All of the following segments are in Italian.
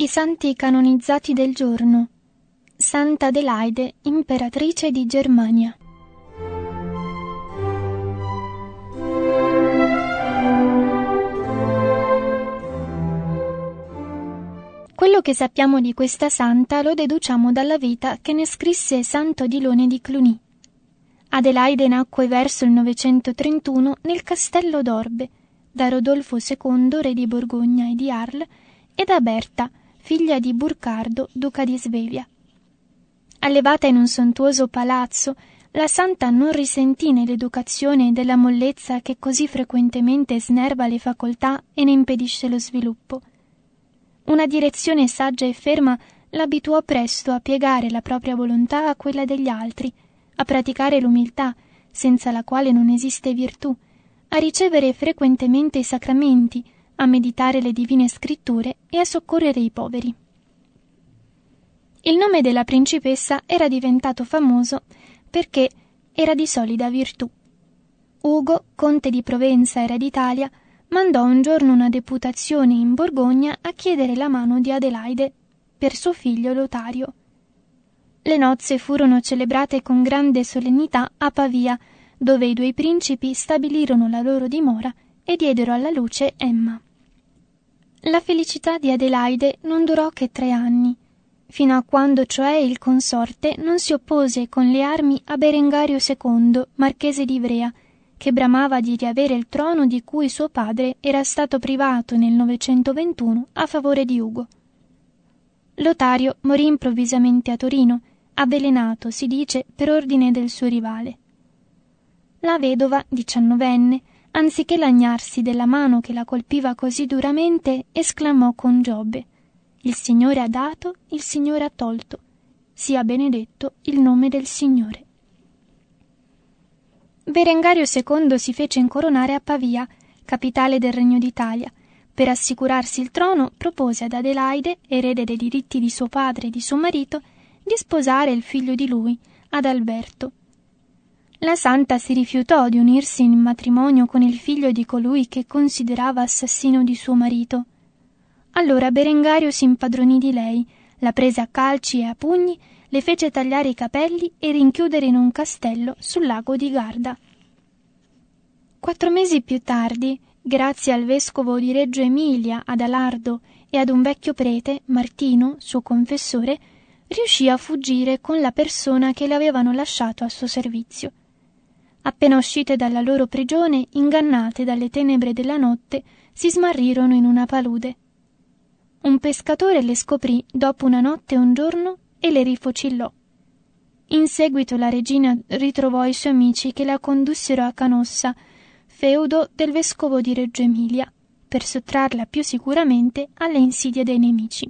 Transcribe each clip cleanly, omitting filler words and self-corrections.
I santi canonizzati del giorno. Santa Adelaide, imperatrice di Germania. Quello che sappiamo di questa santa lo deduciamo dalla vita che ne scrisse Santo Odilone di Cluny. Adelaide nacque verso il 931 nel castello d'Orbe, da Rodolfo II, re di Borgogna e di Arles, e da Berta, figlia di Burcardo, duca di Svevia. Allevata in un sontuoso palazzo, la santa non risentì nell'educazione della mollezza che così frequentemente snerva le facoltà e ne impedisce lo sviluppo. Una direzione saggia e ferma l'abituò presto a piegare la propria volontà a quella degli altri, a praticare l'umiltà, senza la quale non esiste virtù, a ricevere frequentemente i sacramenti, a meditare le divine scritture e a soccorrere i poveri. Il nome della principessa era diventato famoso perché era di solida virtù. Ugo, conte di Provenza e re d'Italia, mandò un giorno una deputazione in Borgogna a chiedere la mano di Adelaide per suo figlio Lotario. Le nozze furono celebrate con grande solennità a Pavia, dove i due principi stabilirono la loro dimora e diedero alla luce Emma. La felicità di Adelaide non durò che 3 anni, fino a quando cioè il consorte non si oppose con le armi a Berengario II, marchese di Ivrea, che bramava di riavere il trono di cui suo padre era stato privato nel 921 a favore di Ugo. Lotario morì improvvisamente a Torino, avvelenato, si dice, per ordine del suo rivale. La vedova, 19enne, anziché lagnarsi della mano che la colpiva così duramente, esclamò con Giobbe: «Il Signore ha dato, il Signore ha tolto. Sia benedetto il nome del Signore». Berengario II si fece incoronare a Pavia, capitale del Regno d'Italia. Per assicurarsi il trono, propose ad Adelaide, erede dei diritti di suo padre e di suo marito, di sposare il figlio di lui, Adalberto. La santa si rifiutò di unirsi in matrimonio con il figlio di colui che considerava assassino di suo marito. Allora Berengario si impadronì di lei, la prese a calci e a pugni, le fece tagliare i capelli e rinchiudere in un castello sul lago di Garda. 4 mesi più tardi, grazie al vescovo di Reggio Emilia, Adalardo, e ad un vecchio prete, Martino, suo confessore, riuscì a fuggire con la persona che le avevano lasciato a suo servizio. Appena uscite dalla loro prigione, ingannate dalle tenebre della notte, si smarrirono in una palude. Un pescatore le scoprì dopo una notte e un giorno e le rifocillò. In seguito la regina ritrovò i suoi amici che la condussero a Canossa, feudo del vescovo di Reggio Emilia, per sottrarla più sicuramente alle insidie dei nemici.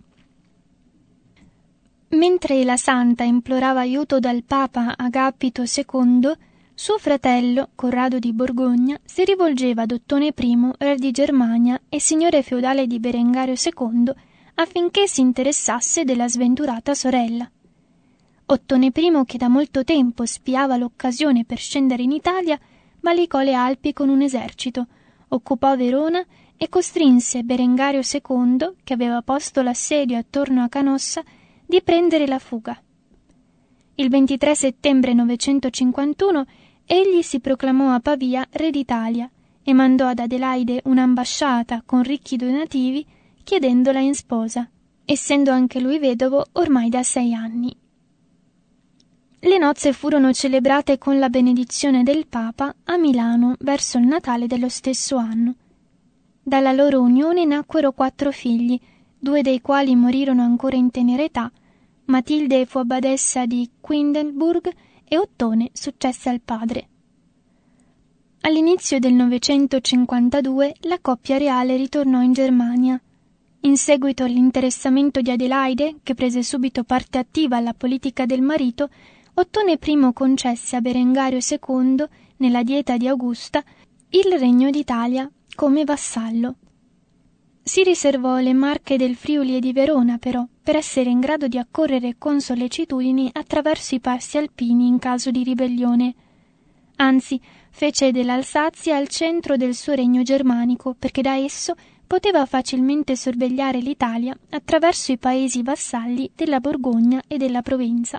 Mentre la santa implorava aiuto dal papa Agapito II, suo fratello, Corrado di Borgogna, si rivolgeva ad Ottone I, re di Germania e signore feudale di Berengario II, affinché si interessasse della sventurata sorella. Ottone I, che da molto tempo spiava l'occasione per scendere in Italia, valicò le Alpi con un esercito, occupò Verona e costrinse Berengario II, che aveva posto l'assedio attorno a Canossa, di prendere la fuga. Il 23 settembre 951 egli si proclamò a Pavia re d'Italia e mandò ad Adelaide un'ambasciata con ricchi donativi chiedendola in sposa, essendo anche lui vedovo ormai da 6 anni. Le nozze furono celebrate con la benedizione del Papa a Milano verso il Natale dello stesso anno. Dalla loro unione nacquero 4 figli, 2 dei quali morirono ancora in tenera età. Matilde fu abbadessa di Quindenburg e Ottone successe al padre. All'inizio del 952 la coppia reale ritornò in Germania. In seguito all'interessamento di Adelaide, che prese subito parte attiva alla politica del marito, Ottone I concesse a Berengario II, nella dieta di Augusta, il Regno d'Italia come vassallo. Si riservò le Marche del Friuli e di Verona, però, per essere in grado di accorrere con sollecitudine attraverso i passi alpini in caso di ribellione. Anzi, fece dell'Alsazia il centro del suo regno germanico, perché da esso poteva facilmente sorvegliare l'Italia attraverso i paesi vassalli della Borgogna e della Provenza.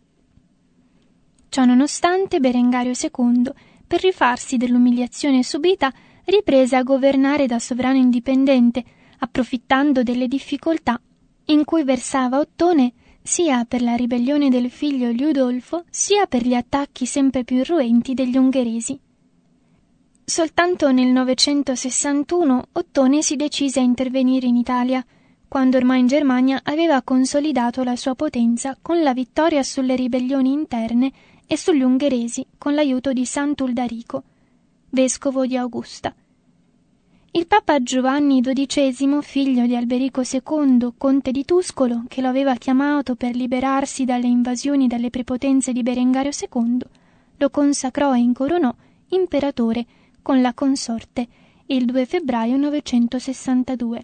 Ciò nonostante, Berengario II, per rifarsi dell'umiliazione subita, riprese a governare da sovrano indipendente, approfittando delle difficoltà in cui versava Ottone sia per la ribellione del figlio Liudolfo, sia per gli attacchi sempre più irruenti degli ungheresi. Soltanto nel 961 Ottone si decise a intervenire in Italia, quando ormai in Germania aveva consolidato la sua potenza con la vittoria sulle ribellioni interne e sugli ungheresi con l'aiuto di Sant'Uldarico, vescovo di Augusta. Il Papa Giovanni XII, figlio di Alberico II, conte di Tuscolo, che lo aveva chiamato per liberarsi dalle invasioni dalle prepotenze di Berengario II, lo consacrò e incoronò imperatore con la consorte il 2 febbraio 962.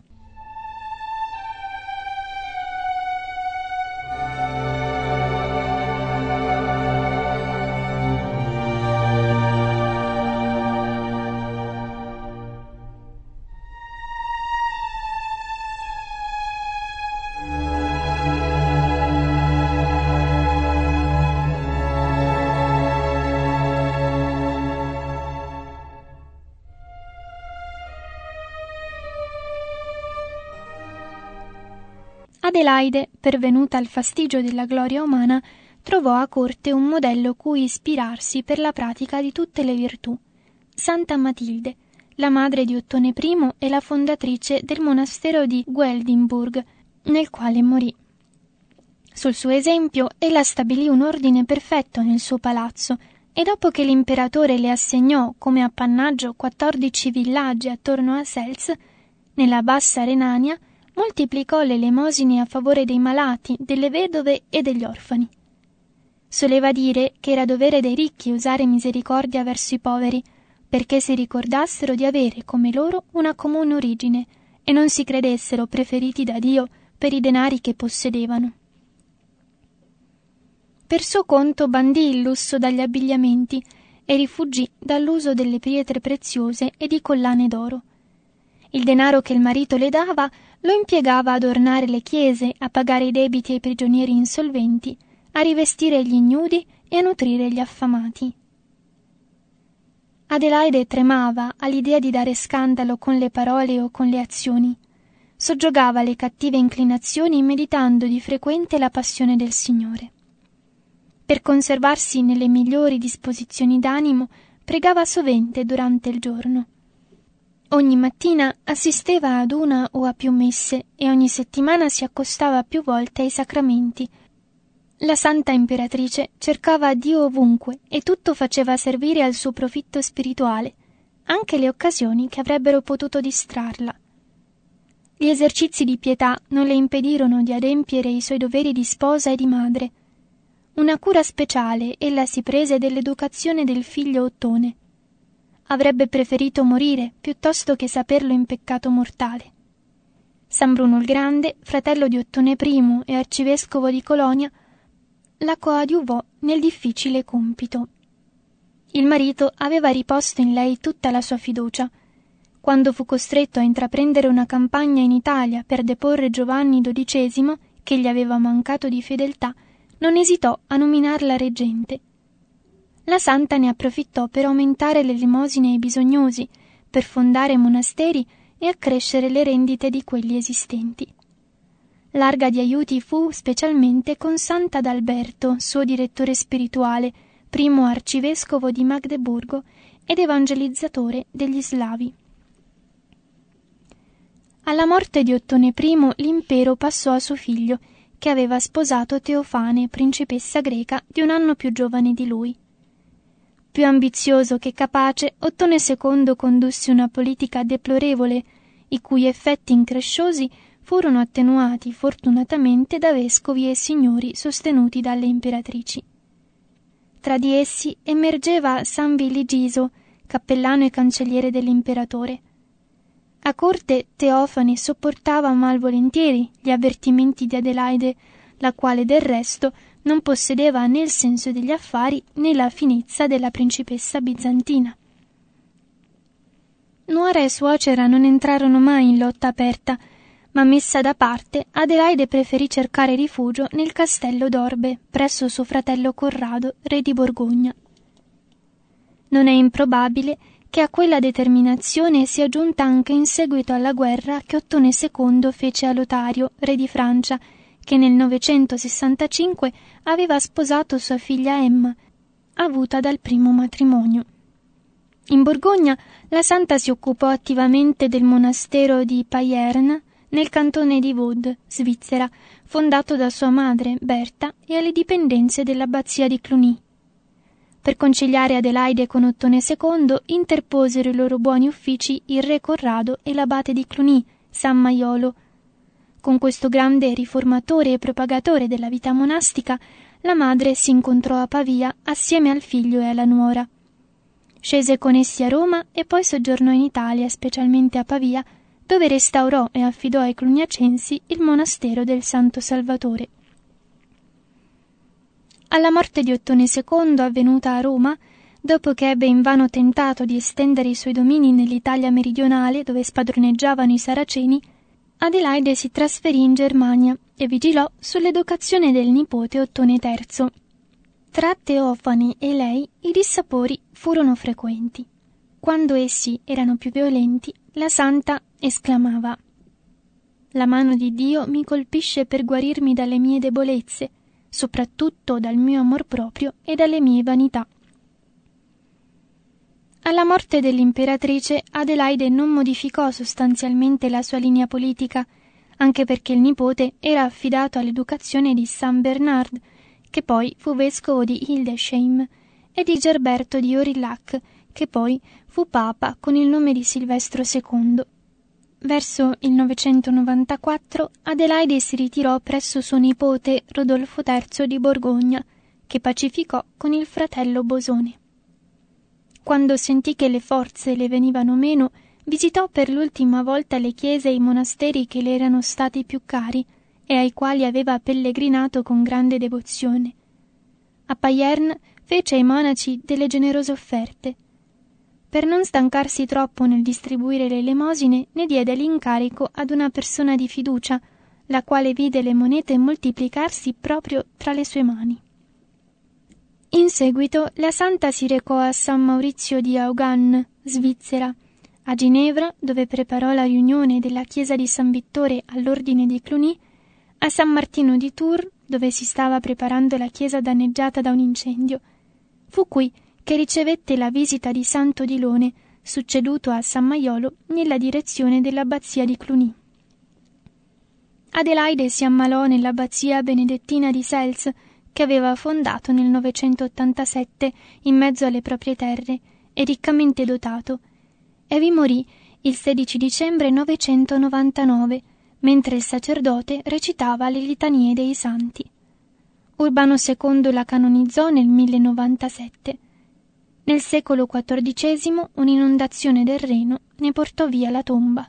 Adelaide, pervenuta al fastigio della gloria umana, trovò a corte un modello cui ispirarsi per la pratica di tutte le virtù. Santa Matilde, la madre di Ottone I e la fondatrice del monastero di Gueldenburg, nel quale morì. Sul suo esempio, ella stabilì un ordine perfetto nel suo palazzo e dopo che l'imperatore le assegnò come appannaggio 14 villaggi attorno a Sels, nella Bassa Renania, moltiplicò le elemosine a favore dei malati, delle vedove e degli orfani. Soleva dire che era dovere dei ricchi usare misericordia verso i poveri, perché si ricordassero di avere come loro una comune origine e non si credessero preferiti da Dio per i denari che possedevano. Per suo conto bandì il lusso dagli abbigliamenti e rifuggì dall'uso delle pietre preziose e di collane d'oro. Il denaro che il marito le dava lo impiegava ad ornare le chiese, a pagare i debiti ai prigionieri insolventi, a rivestire gli ignudi e a nutrire gli affamati. Adelaide tremava all'idea di dare scandalo con le parole o con le azioni. Soggiogava le cattive inclinazioni meditando di frequente la passione del Signore. Per conservarsi nelle migliori disposizioni d'animo, pregava sovente durante il giorno. Ogni mattina assisteva ad una o a più messe e ogni settimana si accostava più volte ai sacramenti. La Santa Imperatrice cercava Dio ovunque e tutto faceva servire al suo profitto spirituale, anche le occasioni che avrebbero potuto distrarla. Gli esercizi di pietà non le impedirono di adempiere i suoi doveri di sposa e di madre. Una cura speciale ella si prese dell'educazione del figlio Ottone. Avrebbe preferito morire piuttosto che saperlo in peccato mortale. San Bruno il Grande, fratello di Ottone I e arcivescovo di Colonia, la coadiuvò nel difficile compito. Il marito aveva riposto in lei tutta la sua fiducia. Quando fu costretto a intraprendere una campagna in Italia per deporre Giovanni XII, che gli aveva mancato di fedeltà, non esitò a nominarla reggente. La santa ne approfittò per aumentare le elemosine ai bisognosi, per fondare monasteri e accrescere le rendite di quelli esistenti. Larga di aiuti fu specialmente con Sant'Adalberto, suo direttore spirituale, primo arcivescovo di Magdeburgo ed evangelizzatore degli slavi. Alla morte di Ottone I l'impero passò a suo figlio, che aveva sposato Teofane, principessa greca di un anno più giovane di lui. Più ambizioso che capace, Ottone II condusse una politica deplorevole, i cui effetti incresciosi furono attenuati fortunatamente da vescovi e signori sostenuti dalle imperatrici. Tra di essi emergeva San Viligiso, cappellano e cancelliere dell'imperatore. A corte Teofane sopportava malvolentieri gli avvertimenti di Adelaide, la quale del resto non possedeva né il senso degli affari né la finezza della principessa bizantina. Nuora e suocera non entrarono mai in lotta aperta, ma messa da parte, Adelaide preferì cercare rifugio nel castello d'Orbe, presso suo fratello Corrado, re di Borgogna. Non è improbabile che a quella determinazione sia giunta anche in seguito alla guerra che Ottone II fece a Lotario, re di Francia, che nel 965 aveva sposato sua figlia Emma, avuta dal primo matrimonio. In Borgogna la santa si occupò attivamente del monastero di Payerne, nel cantone di Vaud, Svizzera, fondato da sua madre, Berta, e alle dipendenze dell'abbazia di Cluny. Per conciliare Adelaide con Ottone II interposero i loro buoni uffici il re Corrado e l'abate di Cluny, San Maiolo. Con questo grande riformatore e propagatore della vita monastica, la madre si incontrò a Pavia assieme al figlio e alla nuora. Scese con essi a Roma e poi soggiornò in Italia, specialmente a Pavia, dove restaurò e affidò ai cluniacensi il monastero del Santo Salvatore. Alla morte di Ottone II, avvenuta a Roma, dopo che ebbe invano tentato di estendere i suoi domini nell'Italia meridionale, dove spadroneggiavano i Saraceni, Adelaide si trasferì in Germania e vigilò sull'educazione del nipote Ottone III. Tra Teofane e lei i dissapori furono frequenti. Quando essi erano più violenti, la santa esclamava: «La mano di Dio mi colpisce per guarirmi dalle mie debolezze, soprattutto dal mio amor proprio e dalle mie vanità». Alla morte dell'imperatrice, Adelaide non modificò sostanzialmente la sua linea politica, anche perché il nipote era affidato all'educazione di San Bernard, che poi fu vescovo di Hildesheim, e di Gerberto di Aurillac, che poi fu papa con il nome di Silvestro II. Verso il 994 Adelaide si ritirò presso suo nipote Rodolfo III di Borgogna, che pacificò con il fratello Bosone. Quando sentì che le forze le venivano meno, visitò per l'ultima volta le chiese e i monasteri che le erano stati più cari e ai quali aveva pellegrinato con grande devozione. A Payerne fece ai monaci delle generose offerte. Per non stancarsi troppo nel distribuire le elemosine, ne diede l'incarico ad una persona di fiducia, la quale vide le monete moltiplicarsi proprio tra le sue mani. In seguito la santa si recò a San Maurizio di Augan, Svizzera, a Ginevra, dove preparò la riunione della chiesa di San Vittore all'ordine di Cluny, a San Martino di Tours, dove si stava preparando la chiesa danneggiata da un incendio. Fu qui che ricevette la visita di Santo Dilone, succeduto a San Maiolo nella direzione dell'abbazia di Cluny. Adelaide si ammalò nell'abbazia benedettina di Sels, che aveva fondato nel 987 in mezzo alle proprie terre e riccamente dotato, e vi morì il 16 dicembre 999, mentre il sacerdote recitava le litanie dei santi. Urbano II la canonizzò nel 1097. Nel secolo XIV un'inondazione del Reno ne portò via la tomba.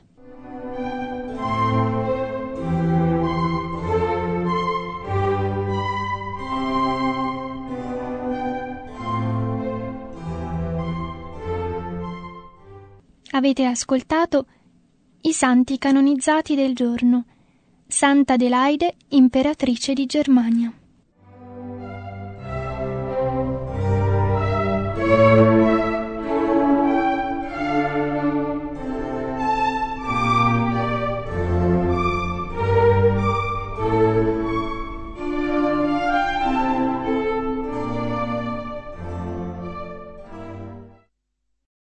Avete ascoltato I santi canonizzati del giorno. Santa Adelaide, imperatrice di Germania.